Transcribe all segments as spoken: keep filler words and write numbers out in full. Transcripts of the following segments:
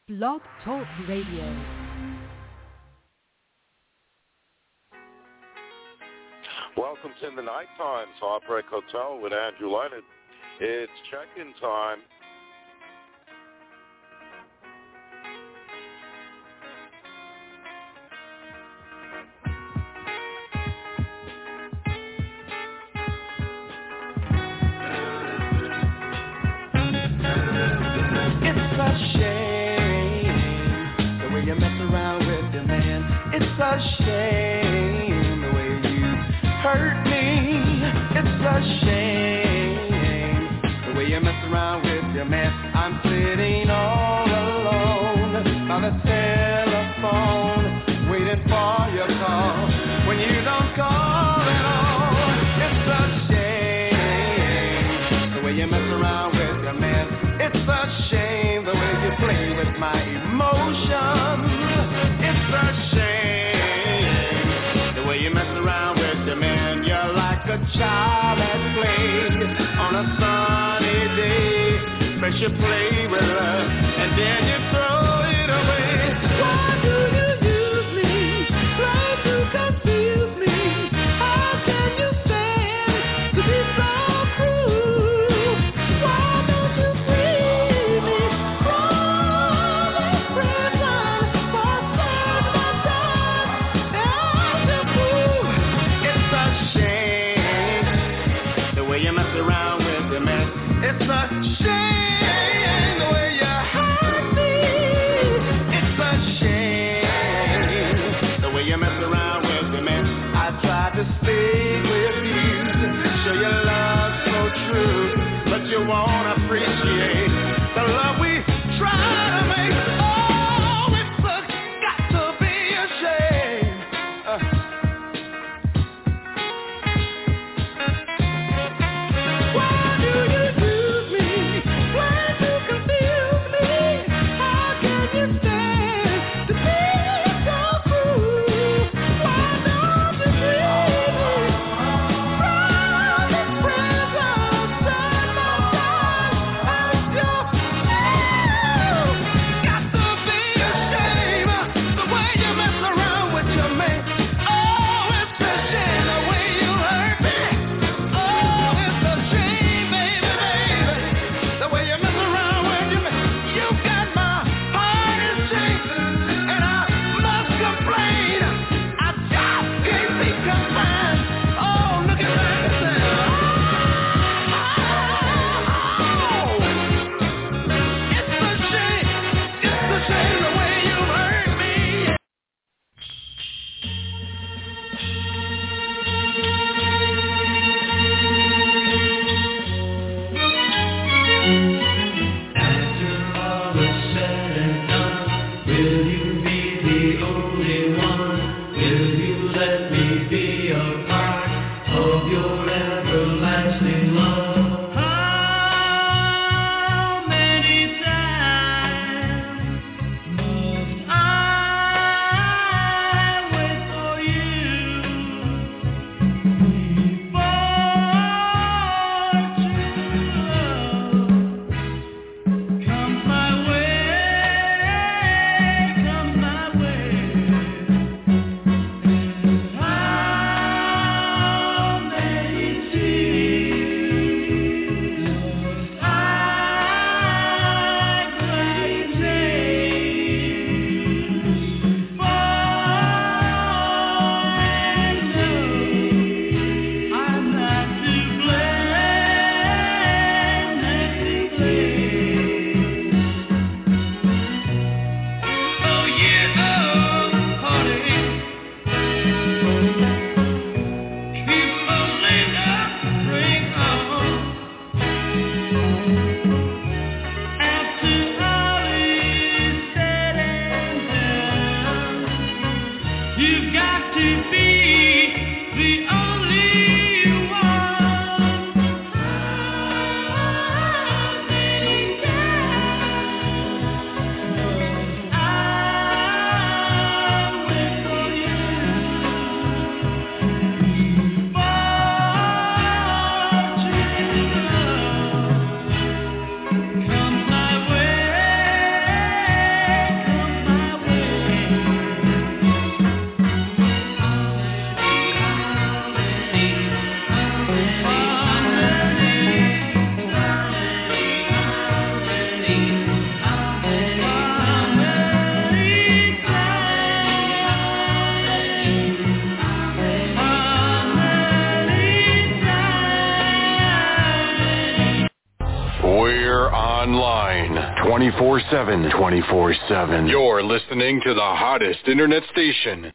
Blog Talk Radio. Welcome to the Nighttime Heartbreak Hotel with Andrew Leonard. It's check-in time. It's a shame the way you mess around with your man. It's a shame the way you hurt me. It's a shame the way you mess around with your man. I'm sitting all alone by the telephone, waiting for your call. When you don't call at all, it's a shame the way you mess around with your man. It's a shame the way you play with my emotions. It's a shame the way you mess around with your man. You're like a child at play on a sunny day. First you play with her and then you throw it away. Why do you use me? Try to confuse me. How can you stand to be so cruel? Why don't you free me from this prison for such a time as a fool? It's a shame the way you mess around with your man. It's a shame the way you hurt me. twenty-four seven. twenty-four seven. You're listening to the hottest internet station.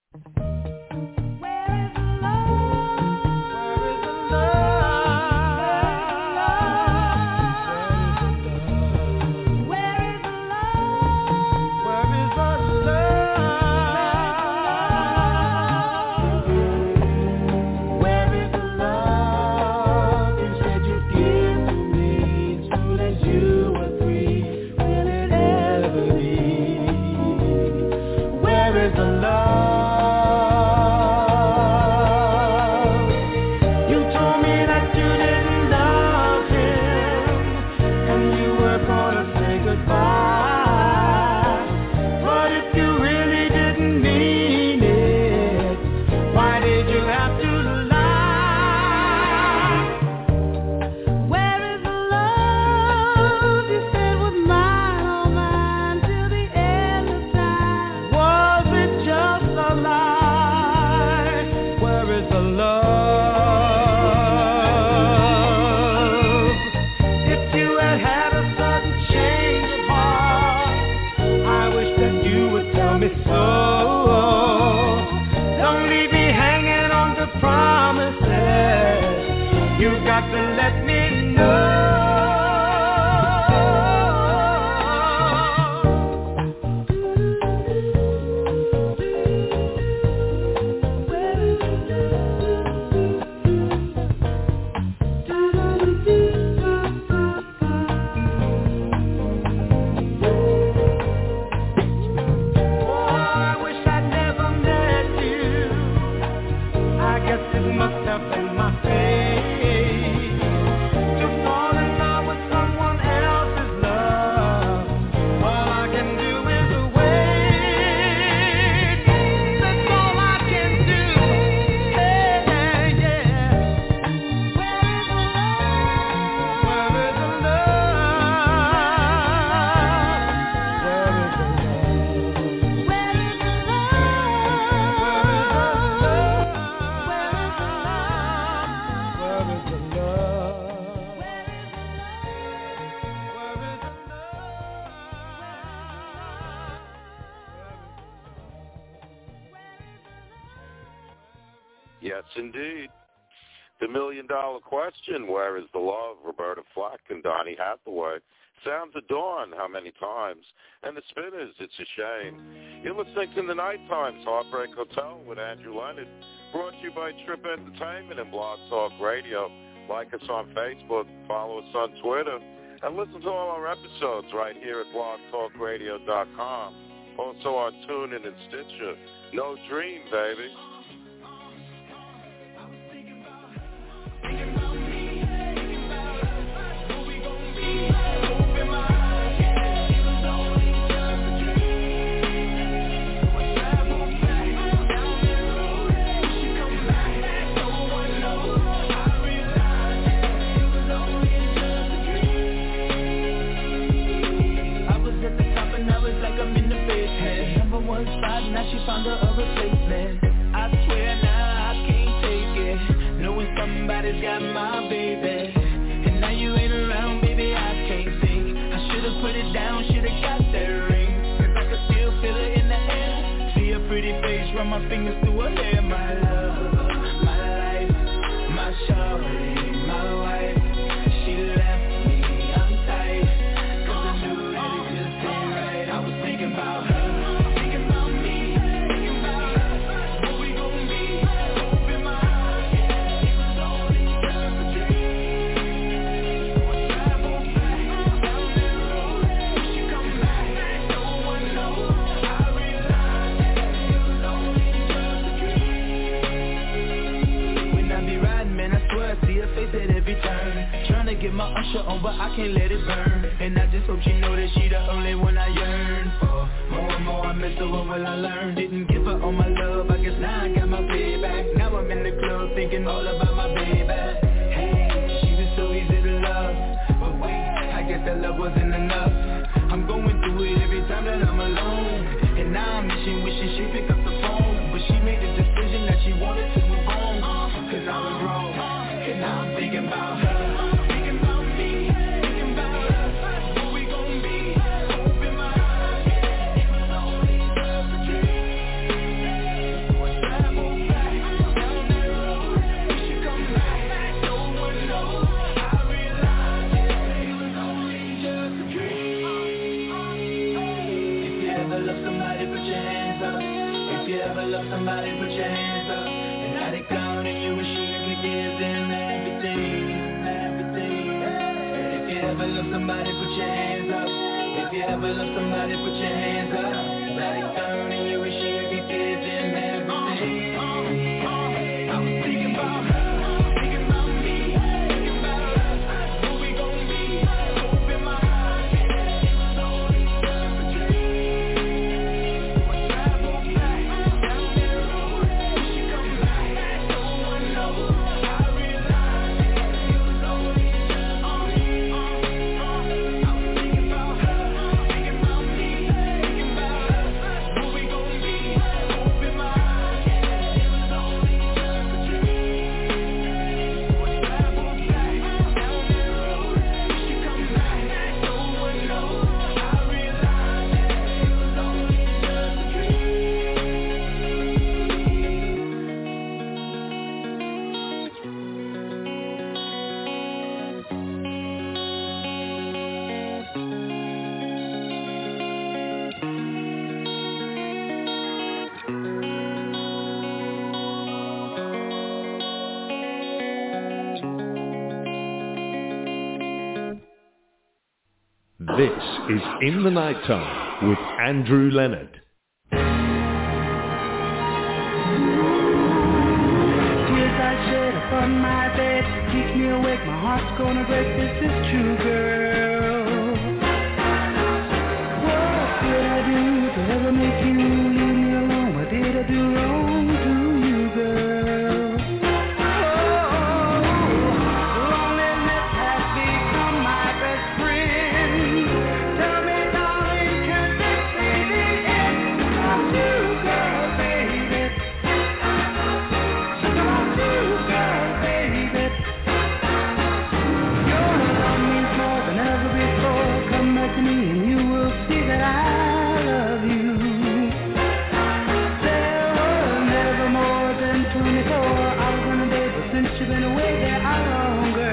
Yes, indeed. The million-dollar question, where is the love? Roberta Flack and Donny Hathaway. Sounds of Dawn, how many times? And the Spinners, It's a Shame. You're listening to the Night Times Heartbreak Hotel with Andrew Leonard, brought to you by Trip Entertainment and Blog Talk Radio. Like us on Facebook, follow us on Twitter, and listen to all our episodes right here at blog talk radio dot com. Also on TuneIn and Stitcher. No Dream, baby. Now she found her a replacement. I swear now I can't take it, knowing somebody's got my baby. And now you ain't around, baby, I can't think. I should've put it down, should've got that ring, cause I can still feel it in the air. See her pretty face, run my fingers through her hair. My love, my life, my shawty, my wife. She left me, I'm tight, cause I knew that it just ain't right. I was thinking about her. Get my usher on, but I can't let it burn. And I just hope she know that she the only one I yearn for. More and more I miss her, what will I learn? Didn't give her all my love, I guess now I got my payback. Now I'm in the club thinking all about my baby. Hey, she was so easy to love, but wait, I guess that love wasn't enough. I'm going through it every time that I'm alone, and now I'm wishing, wishing she pick up the phone. But she made a decision that she wanted to move on, cause I was wrong, and now I'm thinking about her. Thinking about me, thinking about us, what we gon' be. love somebody, put your hands up. And now they gone and you wish you could give them everything, everything. And if you ever love somebody, put your hands up. If you ever love somebody, put your hands up. Now they gone and you wish you could give them everything. I was thinking about her. This is In the Nighttime with Andrew Leonard. Tears I shed upon my bed keep me awake, my heart's gonna break. This is true, girl. What did I do to ever make you leave me alone? What did I do wrong to you, girl? Oh, loneliness has become my best friend. Tell me, darling, can this be the end? About you, girl, baby. Something about you, girl, baby. Your love means more than ever before. Come back to me and you will see that I love you. There were never more than twenty-four hours in a day, but since you've been away, there are longer.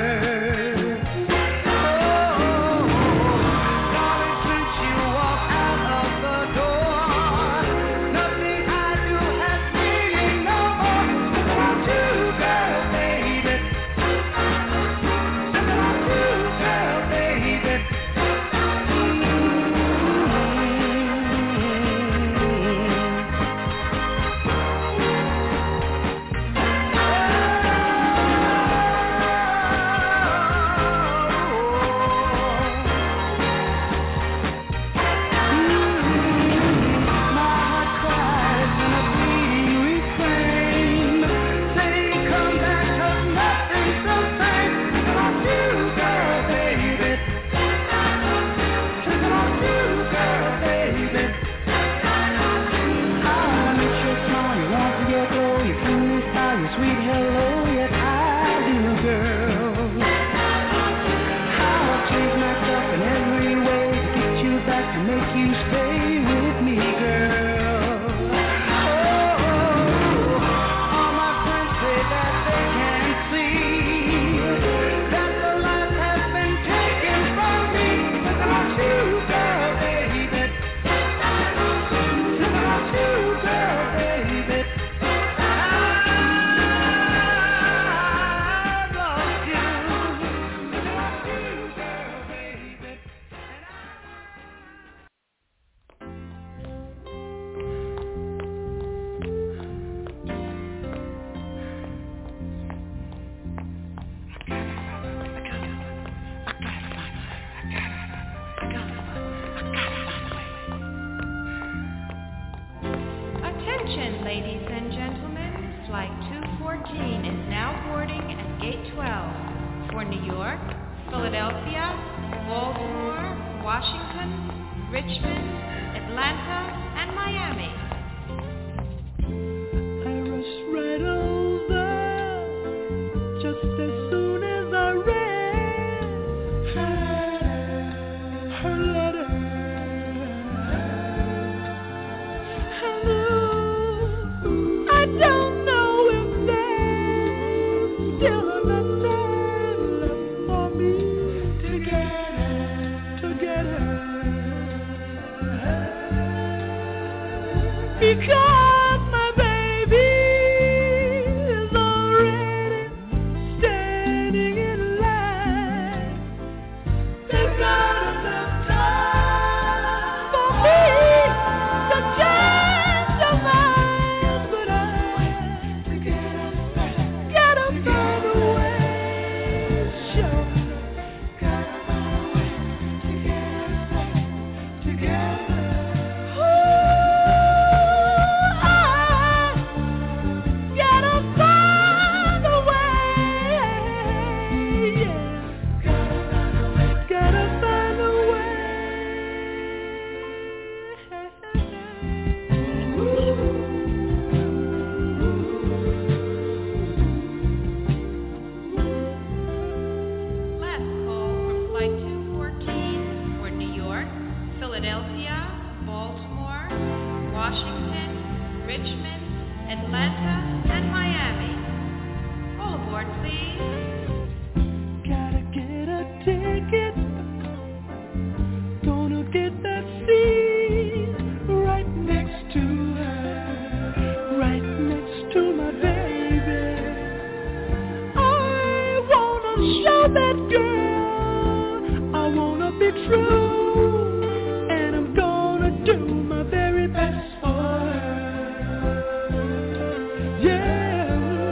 Attention, ladies and gentlemen. Flight two fourteen is now boarding at Gate twelve for New York, Philadelphia, Baltimore, Washington, Richmond, Atlanta, and Miami. I rushed right over just as soon as I read her, her letter. And ooh, I don't know if there's still enough time left for me to get her, to get her. Philadelphia, Baltimore, Washington, Richmond, Atlanta, and Miami. All aboard, please. Gotta get a ticket. Gonna get that seat right next to her, right next to my baby. I wanna show that girl I wanna be true, and I'm gonna do my very best for her. Yeah,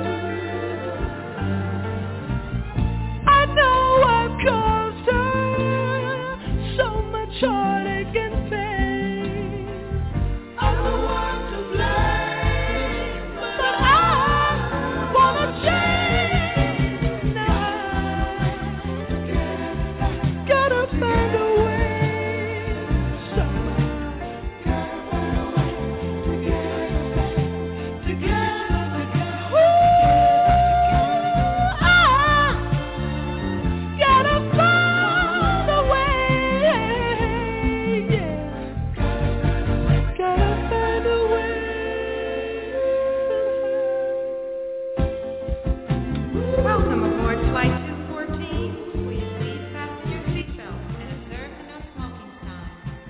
I know I've caused her so much heartache and pain. I'm the one to blame, but I wanna change now. Gotta find a way somehow. Gotta find a way to get us back together. Ooh, I gotta find a way. Yeah, gotta find a way. Welcome aboard Flight two fourteen. Will you please fasten your seatbelts and observe the no smoking sign?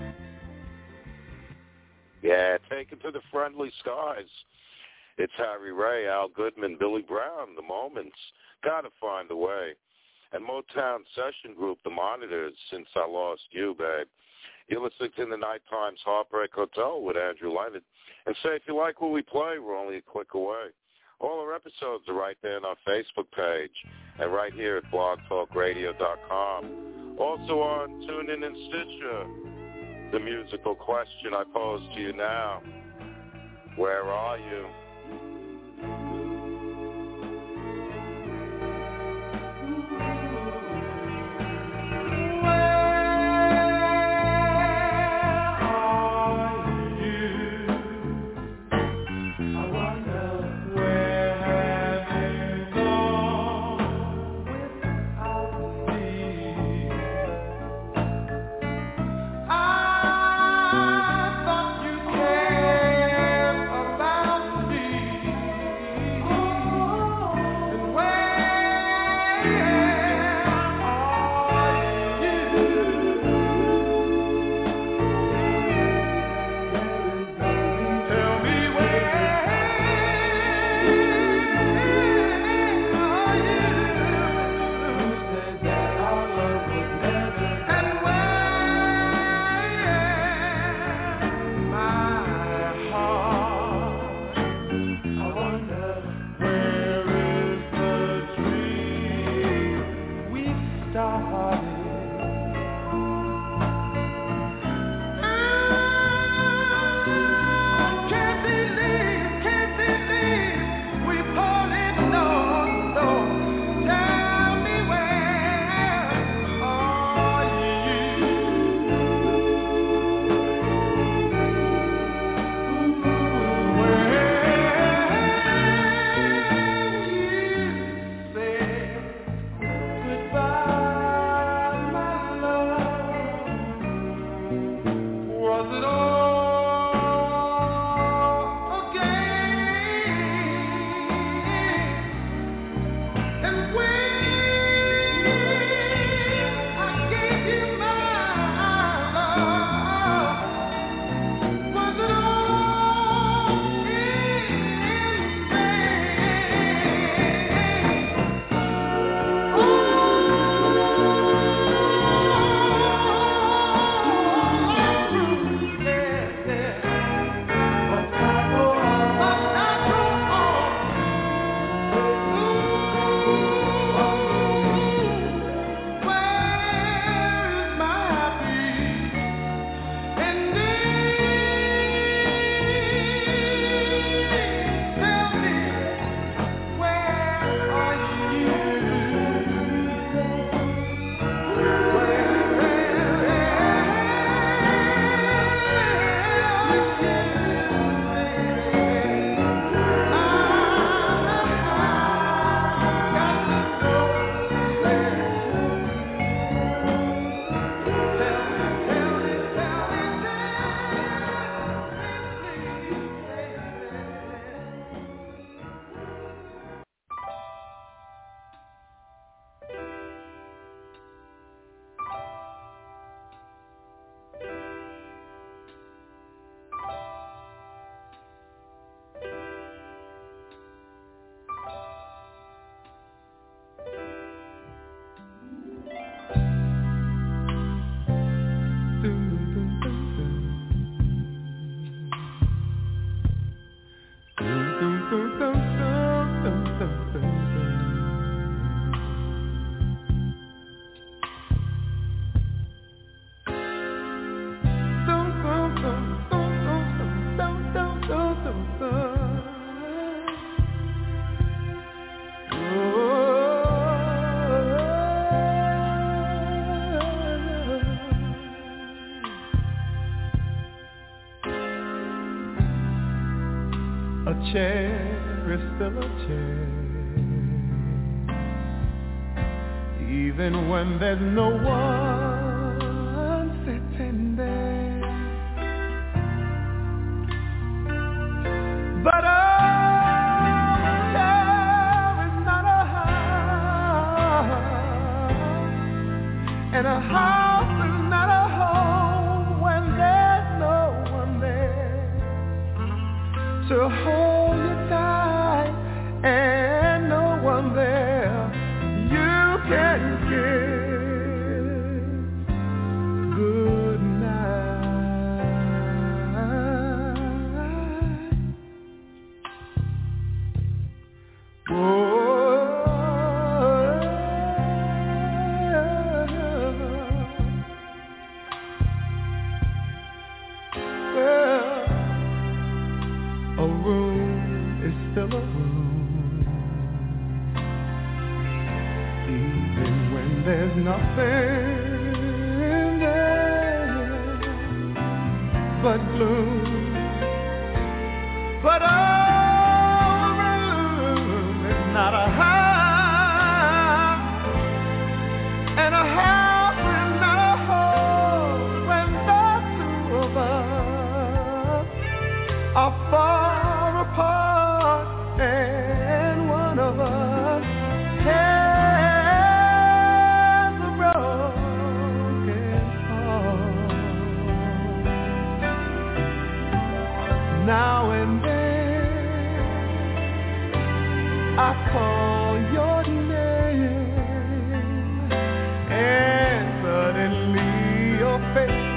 Yeah, take it to the friendly skies. It's Harry Ray, Al Goodman, Billy Brown, The Moments, Gotta Find a Way, and Motown Session Group, The Monitors, Since I Lost You, Babe. You're listening to the Night Times Heartbreak Hotel with Andrew Leonard. And say, if you like what we play, we're only a click away. All our episodes are right there on our Facebook page and right here at blog talk radio dot com. Also on TuneIn and Stitcher. The musical question I pose to you now: where are you? A chair is still a chair, even when there's no one sitting there. But a chair is not a house, and a house is not a home when there's no one there to hold you tight, and no one there you can kiss good night. Oh, well, a room is still a room, even when there's nothing there but gloom. But a room is not a house, and a house is not a home when the two of us are far apart, and one of us has a broken heart. Now and then I call your name, and suddenly your face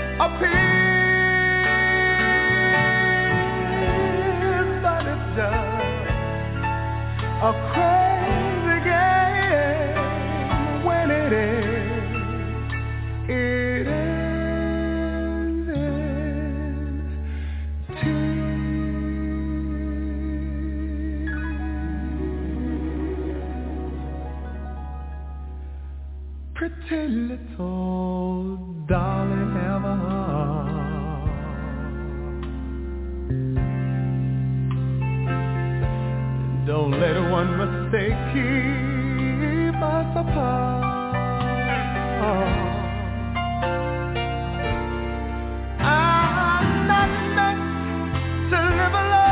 appears, but it's just a crazy game. When it ends, it ends in tears. Pretty little darling, have a heart. Don't let one mistake keep us apart. I'm not meant to live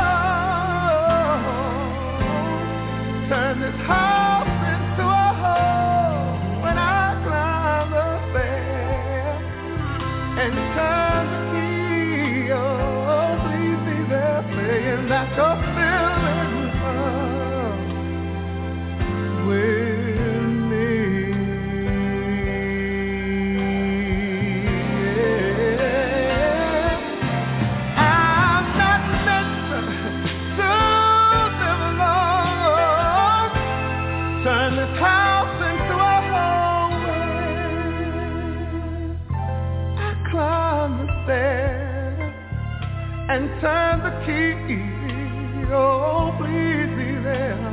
alone. Turn this house into a home when I climb the stairs and turn the key. Oh, please be there, saying that you're still in love with me. Yeah. I'm not meant to live alone. Turn this house into a home when I climb the stairs and turn the key. Oh, please be there,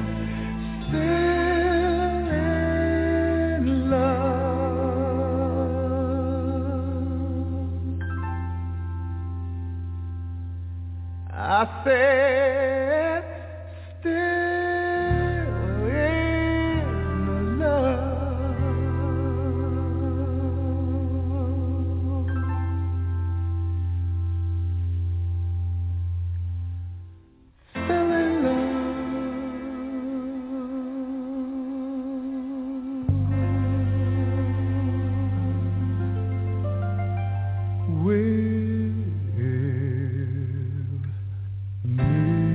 still in love. I said, still in love. Still in love with me.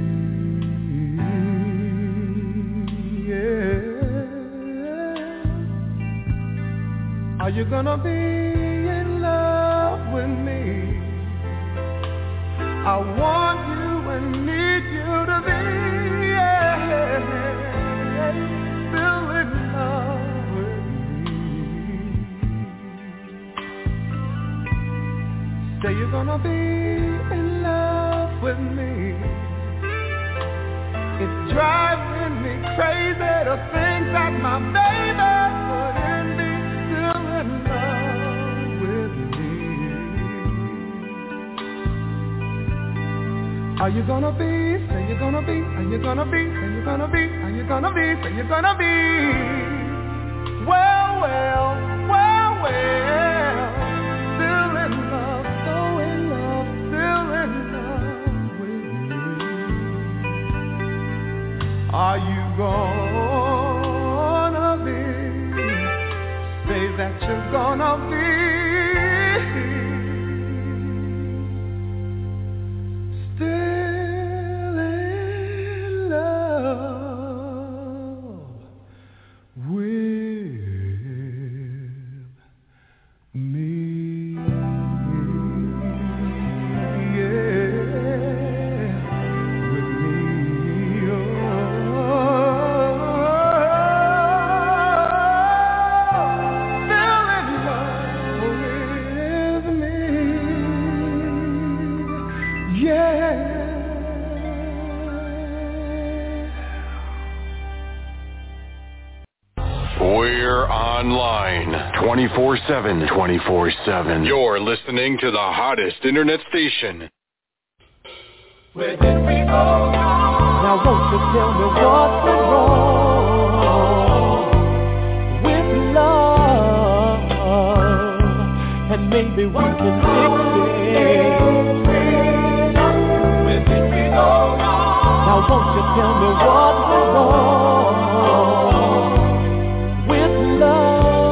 Yeah. Are you gonna be in love with me? I want you and need you to be, yeah, still in love with me. Say you're gonna be in love with me. It's driving me crazy to think that my baby couldn't be still in love with me. Are you gonna be? Say you're gonna be. Are you gonna be? Say you're gonna be. Are you gonna be? Say you're gonna be. Well, well, well, well. Still in love, so in love, still in love with me. Are you gonna be? Say that you're gonna be. twenty-four seven. twenty-four seven. You're listening to the hottest internet station. Where did we go wrong? Now won't you tell me what went wrong with love? And maybe we can fix it. Where did we go wrong? Now won't you tell me what went wrong with love?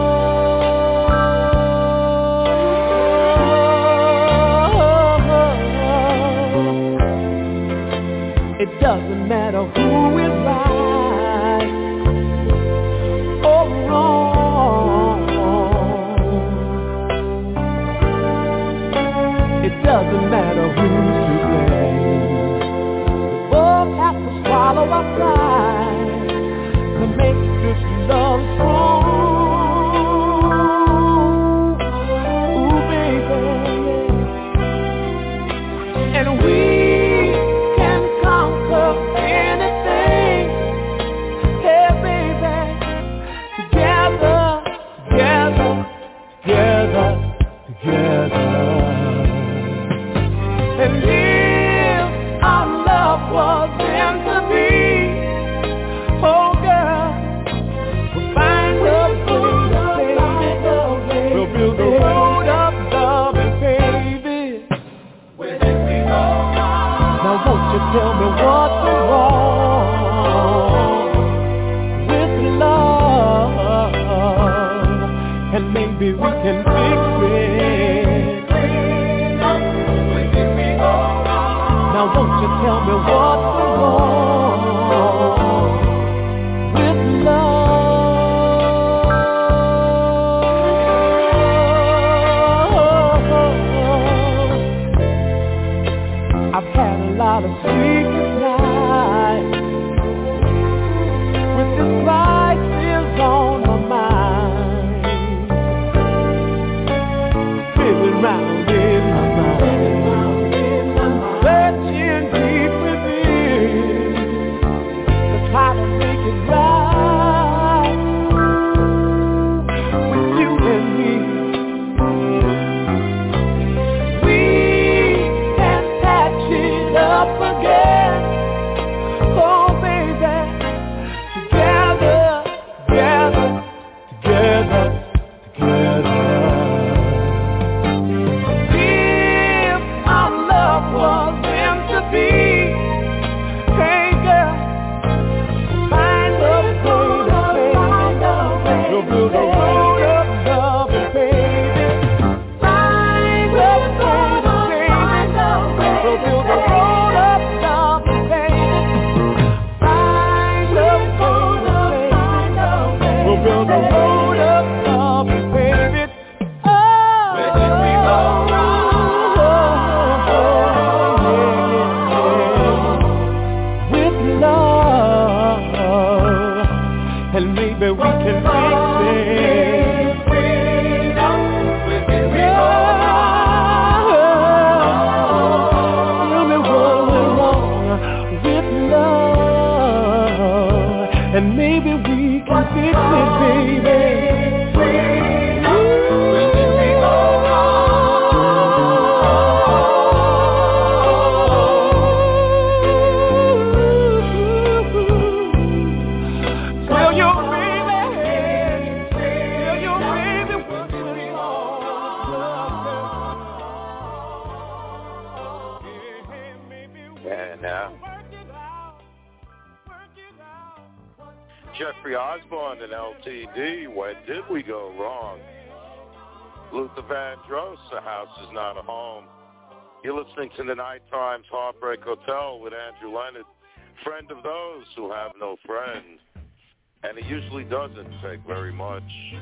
It doesn't matter who is right or wrong. It doesn't matter who's to blame. We both have to swallow our pride to make this love strong. Ooh, baby. And we anything, hey baby, together, together, together, together. And if our love was meant to be, oh girl, we'll find a way, we'll build a road of love and baby. Where did we go wrong? Now won't you tell me what went wrong with love? And maybe we can fix it. Where did we go wrong? Now won't you tell me what went wrong with love? I've had a lot of sleepless nights with this crisis on my mind, spinning round in my mind, searching deep within to try to make it right with you and me. We can patch it up again, oh baby, together, together, And now, Jeffrey Osborne and L T D, where did we go wrong? Luther Vandross, a house is not a home. You're listening to the Night Times Heartbreak Hotel with Andrew Leonard, friend of those who have no friend. And it usually doesn't take very much.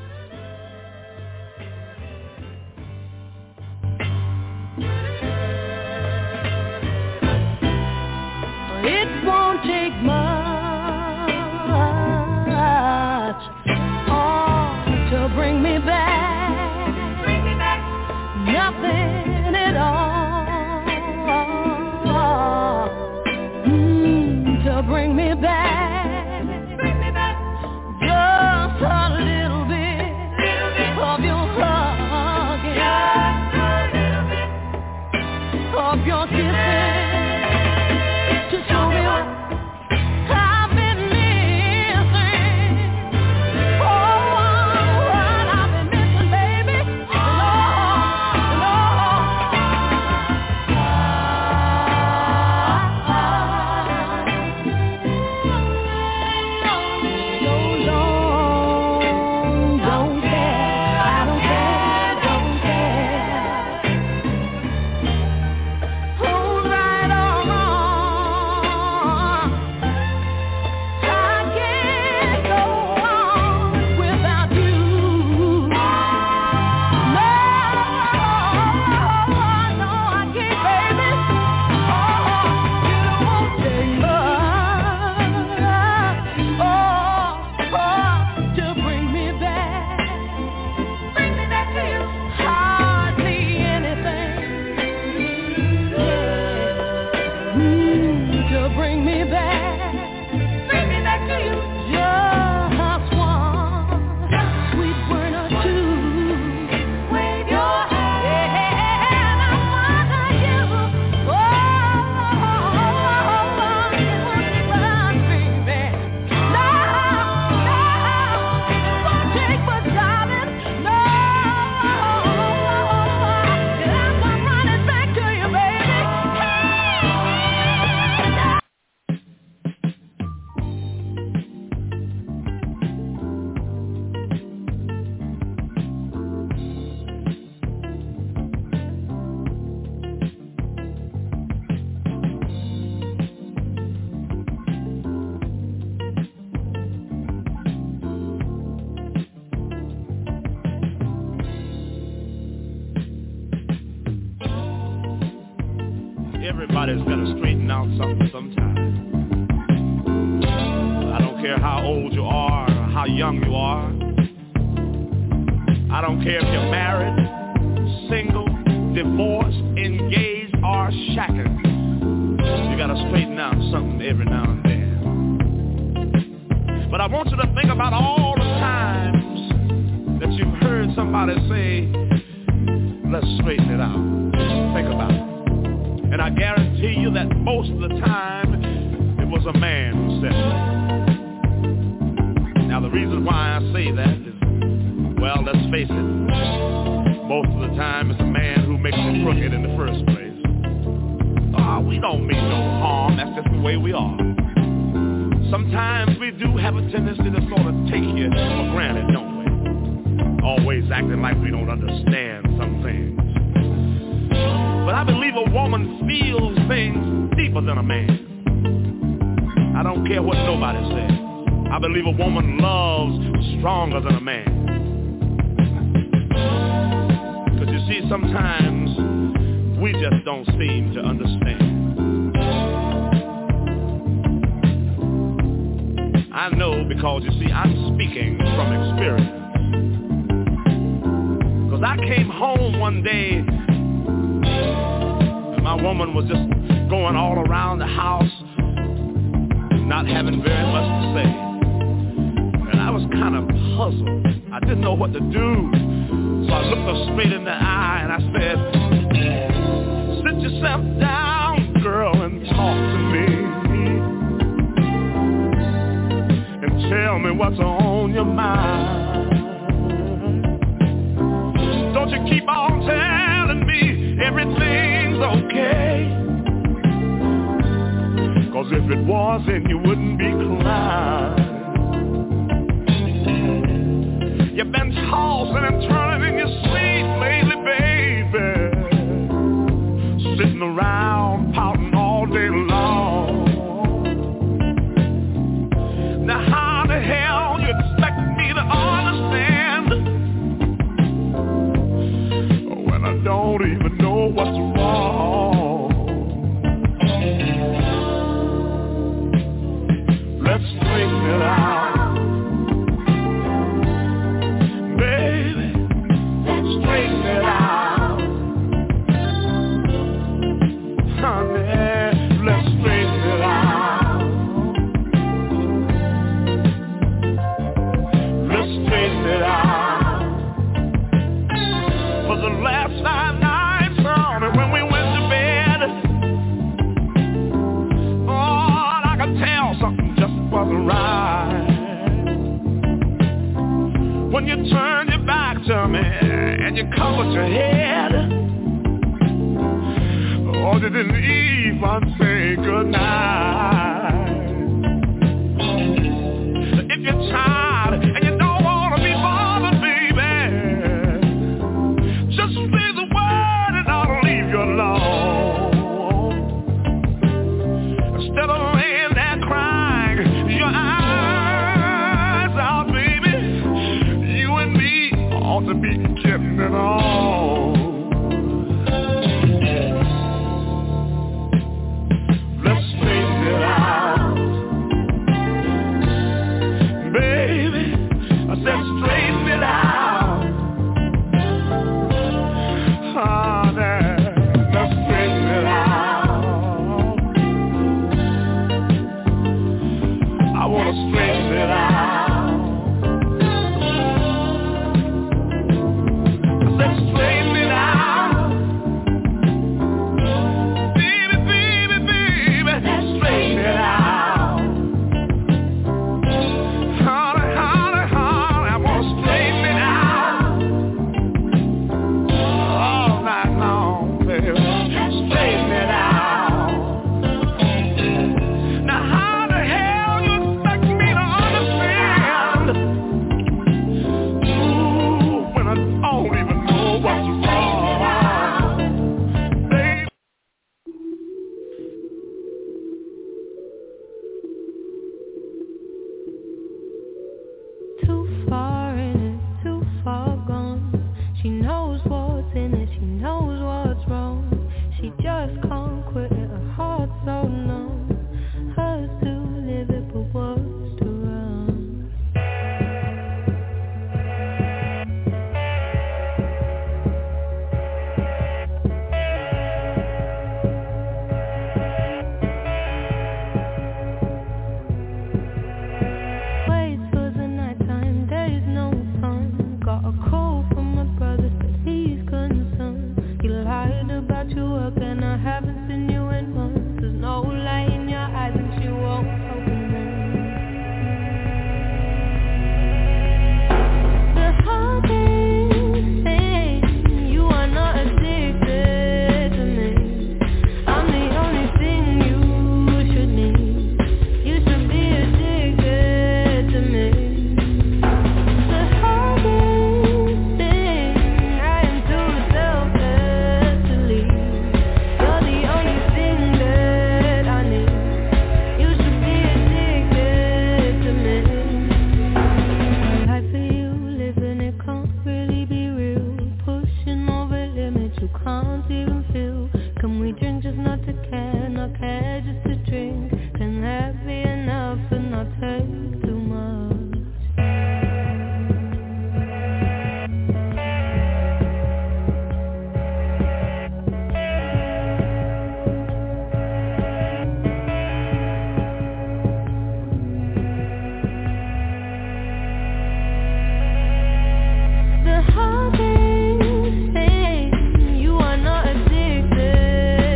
It won't take much oh, to bring me back. Bring me back. Nothing at all mm, to bring me back. Bring me back. Just a little bit, little bit of your hugging, just a little bit of your kissing. Everybody's got to straighten out something sometime. I don't care how old you are or how young you are. I don't care if you're married, single, divorced, engaged, or shacking. You got to straighten out something every now and then. But I want you to think about all the times that you've heard somebody say, let's straighten it out. Think about it. And I guarantee you that most of the time, it was a man who said it. Now the reason why I say that is, well, let's face it, most of the time it's a man who makes it crooked in the first place. Oh, we don't mean no harm, that's just the way we are. Sometimes we do have a tendency to sort of take you for granted, don't we? Always acting like we don't understand some things. But I believe a woman feels things deeper than a man. I don't care what nobody says. I believe a woman loves stronger than a man. Because you see, sometimes we just don't seem to understand. I know because, you see, I'm speaking from experience. Because I came home one day, my woman was just going all around the house, not having very much to say. And I was kind of puzzled. I didn't know what to do. So I looked her straight in the eye and I said, sit yourself down, girl, and talk to me. And tell me what's on your mind. Don't you keep on telling me everything's okay. 'cause if it wasn't, you wouldn't be crying. You've been tossing and turning in your sleep lately, baby, sitting around pouting all day long. Now how the hell you expect me to understand when I don't even know what's wrong? Let's straighten it out. When you turned your back to me and you covered your head, oh, you didn't even say goodnight. If you're tired and you don't want to be bothered, baby, just say the word and I'll leave you alone. Instead of laying there crying your eyes out, baby, ought to be getting it on. Let's straighten it out, baby. I said straighten it out. Honey, let's straighten it out. I want to straighten it out.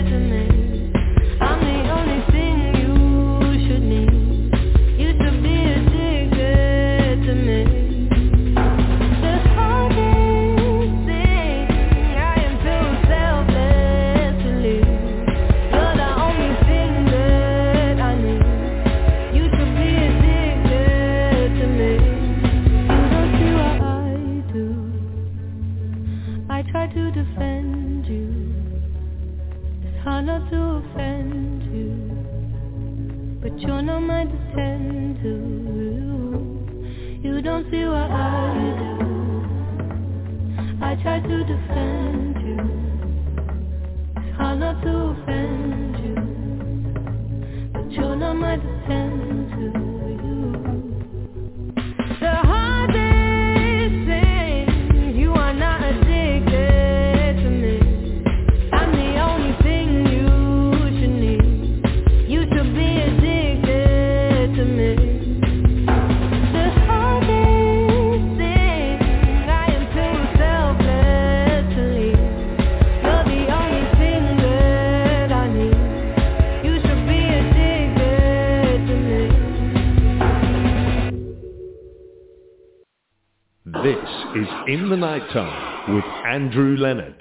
To be hard not to offend you, but you're not mine to tend to. You don't see what I do. I try to defend you. It's hard not to offend you, but you're not mine to tend to. The hardest thing, you are not addicted to me. I'm the only thing you should need. You should be addicted to me. The hardest thing, I am too selfless to leave. You're the only thing that I need. You should be addicted to me. This is In the Nighttime with Andrew Leonard.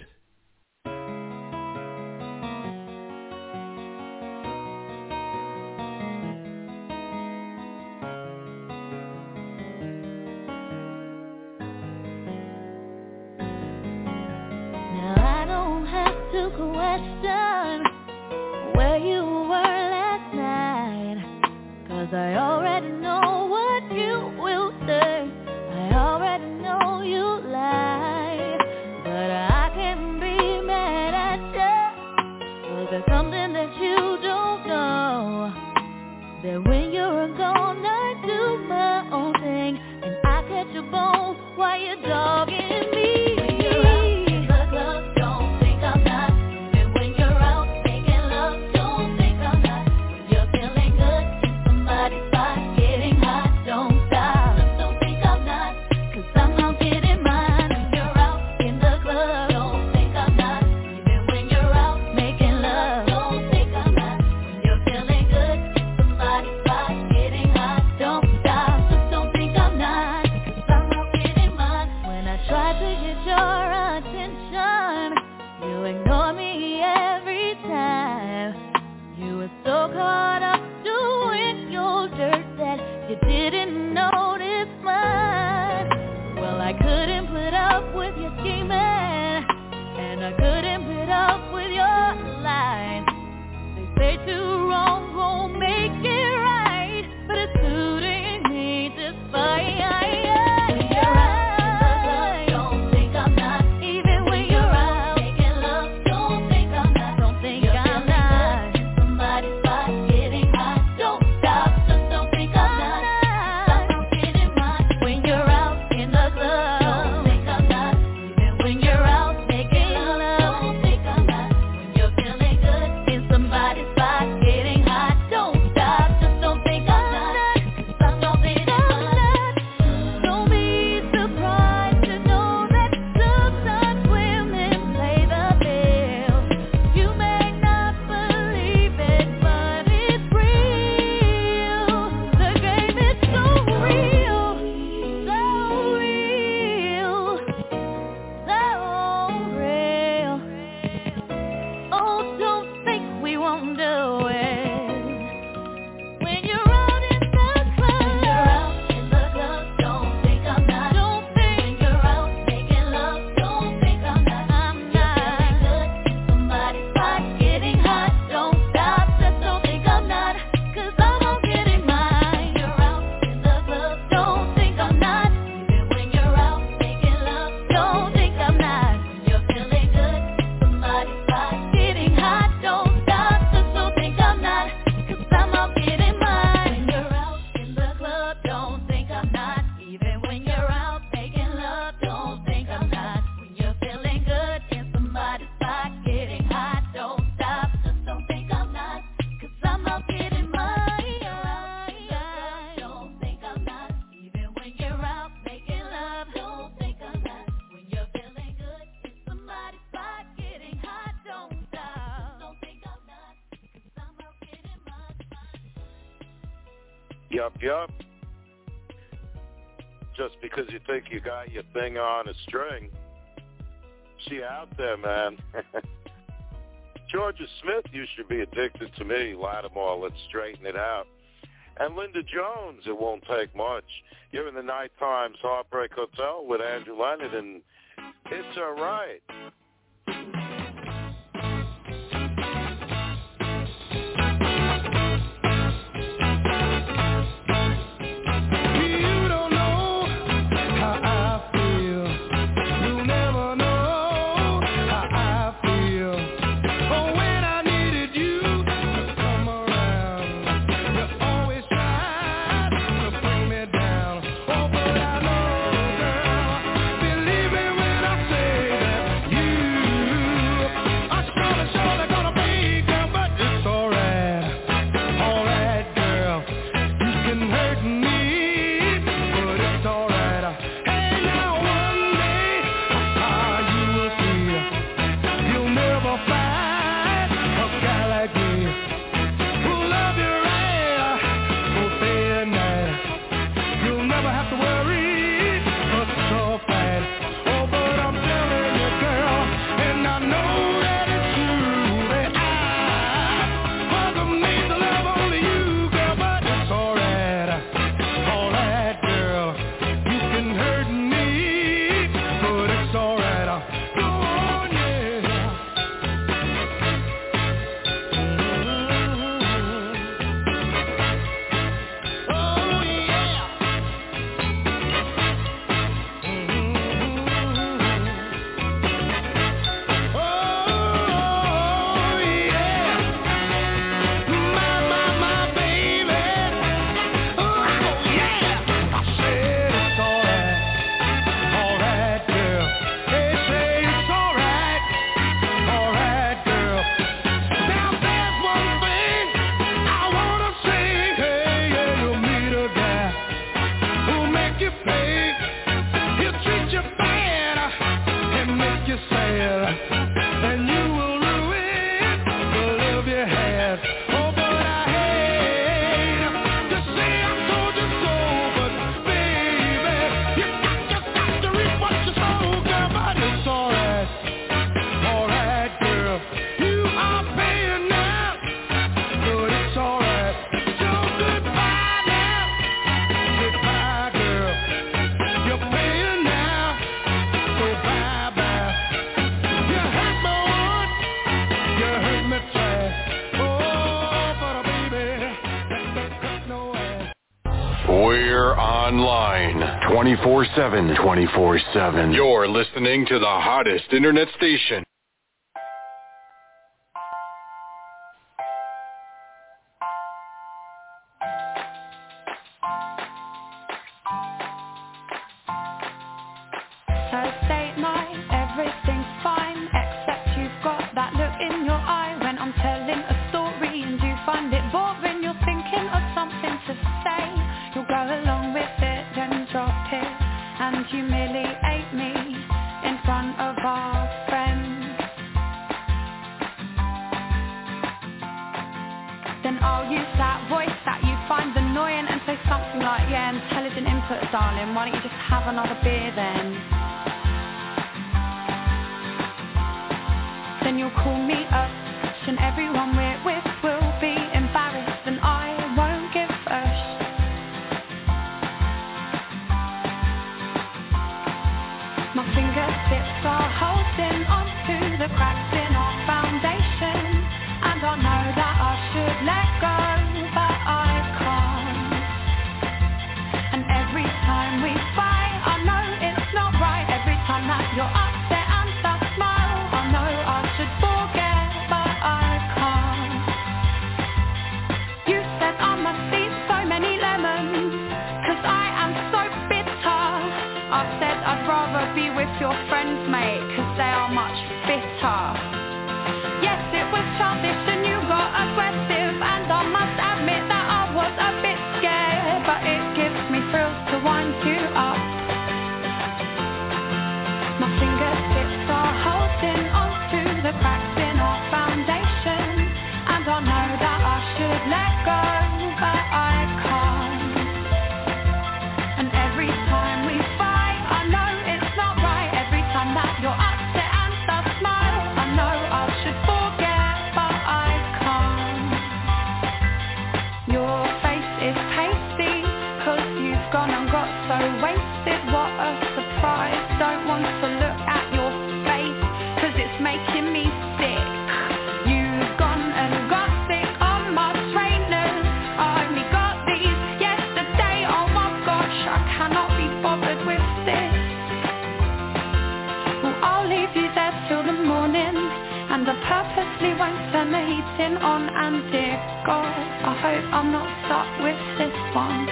Now I don't have to question where you were last night, 'cause I already know what you will say. I already know you lie, but I can't be mad at you, 'cause there's something that you don't know, that when you're gone I do my own thing, and I catch a bone while you're dogging me. When you're out in the club, don't think I'm not. Even when you're out making love, don't think I'm not. When you're feeling good in somebody's spot, getting hot, don't stop. Don't think I'm not, 'cause I'm out getting mine. When you're out in the club, don't think I'm not. Even when you're out making love, don't think I'm not. When you're feeling good in somebody's spot, getting hot, don't stop. Just don't think I'm not, 'cause I'm out getting mine. When I try to get your attention, you ignore me every time. You were so caught up doing your dirt that you didn't notice mine. Well, I couldn't put up with your scheming, and I couldn't put up with your lies. They say two wrongs won't make it right, but it's suiting me just fine. When you're out in the club, don't think I'm not. Even when you're out making love, don't think I'm not. Don't think I'm not. Somebody's spot getting hot, don't stop. Just don't think I'm not. I'm out getting mine. When you're out in the club, don't think I'm not. Even when you're out making love, don't think I'm not. When you're feeling good in somebody's spot, getting hot, don't stop. Just don't think I'm not. 'Cause I'm out getting mine. Don't be surprised to know that sometimes women play the field. You may not believe it, but it's real. The game is so real, so real, so real. Oh, don't think we won't do it. When you're out in the club, when you're out in the club, don't think I'm not. Don't think. When you're out making love, don't think I'm not. I'm not. You're feeling good in somebody's spot, getting hot, don't stop. Just don't think I'm not, 'cause I'm out getting mine. You're out in the club, don't think I'm not. Even when you're out making love, don't think I'm not. When you're feeling good in somebody's spot, getting hot, don't stop. Just don't think I'm not, 'cause I'm out getting mine. When you're out in the club, don't think I'm not. Even when you're out making love, don't think I'm not. When you're feeling good in somebody's spot, getting hot, don't stop. Just don't think I'm not, 'cause I'm out getting mine. Don't think I'm not. Even when you're out making love, don't think I'm not. When you're feeling good in somebody's spot, getting hot, don't stop. Don't think I'm not, 'cause I'm out getting mine. Yup, yup. Just because you think you got your thing on a string, she out there, man. Georgia Smith, you should be addicted to me. Lattimore, let's straighten it out. And Linda Jones, it won't take much. You're in the Nighttime's Heartbreak Hotel with Andrew Leonard, and it's all right. that. Oh, but I hate to say I told you so, but baby, you got, just got to reap what you sow, girl, but it's alright, alright, girl. You are paying now, but it's alright. So goodbye now, goodbye, girl. You're paying now, so bye bye. You hurt me once, you hurt me twice. Oh, but baby, that don't cut no ass. We're online twenty-four seven. twenty-four seven. You're listening to the hottest internet station. Thursday night, everything's fine, except you've got that look in your eye when I'm telling a story and you find it boring. You're thinking of something to say, you'll go along with it, then drop it and humiliate me in front of our friends. Then I'll use that voice that you find annoying and say something like, yeah, intelligent input, darling, why don't you just have another beer then? Then you'll call me up, and everyone we're with will be embarrassed, and I won't give a sh- My fingertips are holding onto the cracks in our foundation, and I know that I should let go, but I can't. And every time we fight, I know it's not right. Every time that you're upset and I smile, I know I should forget, but I can't. You said I must eat so many lemons, 'cause I am so bitter. I've said I'd rather be with your friends, mate, 'cause they are much fitter. Yes, it was childish and you got aggressive, and I must admit that I was a bit scared, but it gives me thrills to wind you up. My fingertips are holding onto the cracks in our foundation, and I know that I should let go, but I can't. And every time we fight, I know it's not right. Every time that you're upset and I smile, I know I should forget, but I can't. Your face is pasty, 'cause you've gone and got so wasted. What a surprise. Don't want to look at your face, 'cause it's making me sick. You've gone and got sick on my trainers. I only got these yesterday. Oh my gosh, I cannot be bothered with this. Well, I'll leave you there till the morning, and I purposely won't turn the heating on. And dear God, I hope I'm not stuck with this one.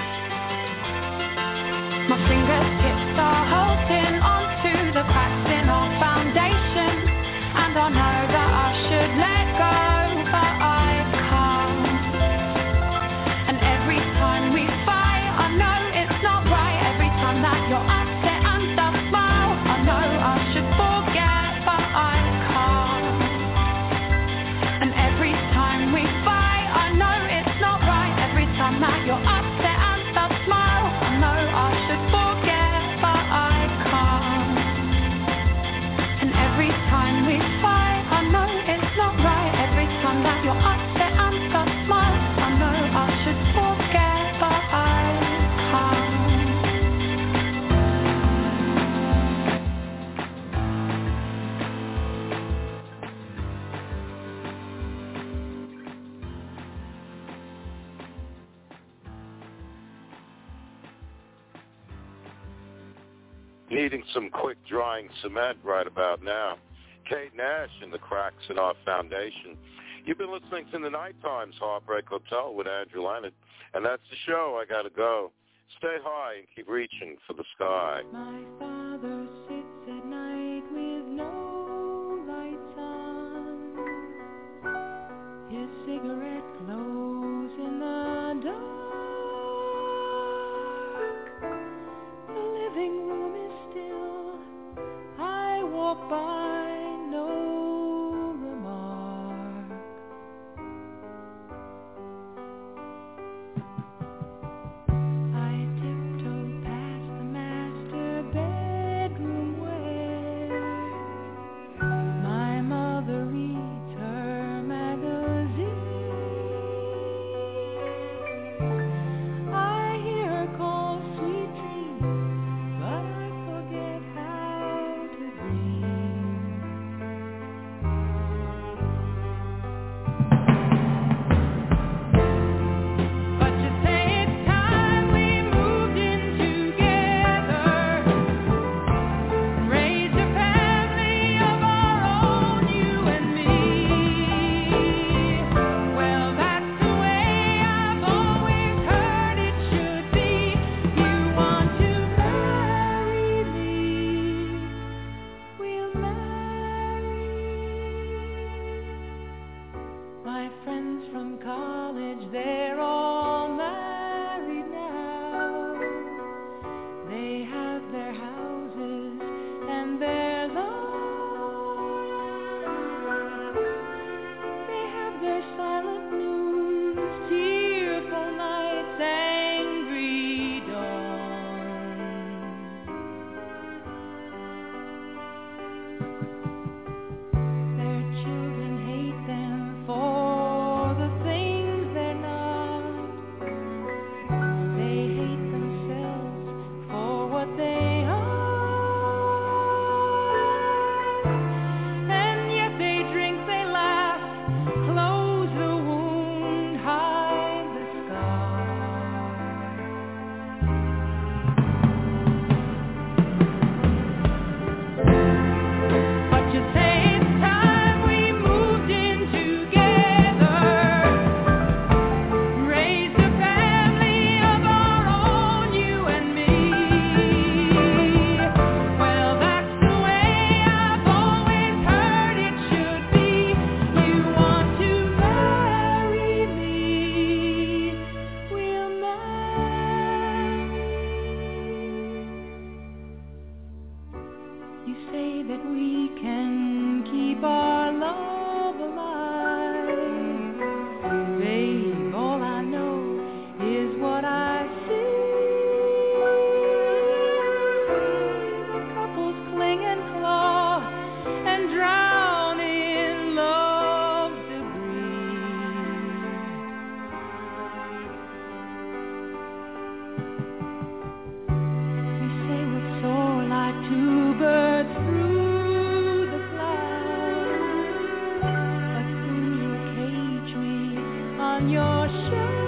My fingertips are holding onto the cracks in our foundation, and I know that I should let go, but I can't. And every time we fight, I know it's not right. Every time that you're upset and I smile, I know I should forget, but I can't. And every time we fight, I know it's not right. Every time that you're upset and I smile, I know I should forget, but I can't. And every time we fight, I know it's not right. Every time that you're upset and I smile, I know I should forget, but I can't. Needing some quick drying cement right about now. Kate Nash and the cracks in our foundation. You've been listening to the Night Times Heartbreak Hotel with Andrew Leonard, and that's the show. I gotta go. Stay high and keep reaching for the sky. My father sits at night with no lights on. His cigarette glows in the dark. The living room is still. I walk by, no remark. 'Cause I My friends from college, they're all married now. They have their houses and their love. They have their silent noons, tearful nights, angry dawns. Their children hate them for the things they're not. They hate themselves for what they are. And yet they drink, they laugh, close the wound, hide the scar. But you say it's time we moved in together, raised a family of our own, you and me. Well, that's the way I've always heard it should be. You want to marry me, we'll marry. You say that we can keep our love alive. Babe, all I know is what I see. The couples cling and claw and drown in love's debris. You say we'll soar like two birds through the clouds, but soon you'll cage me on your shoulder.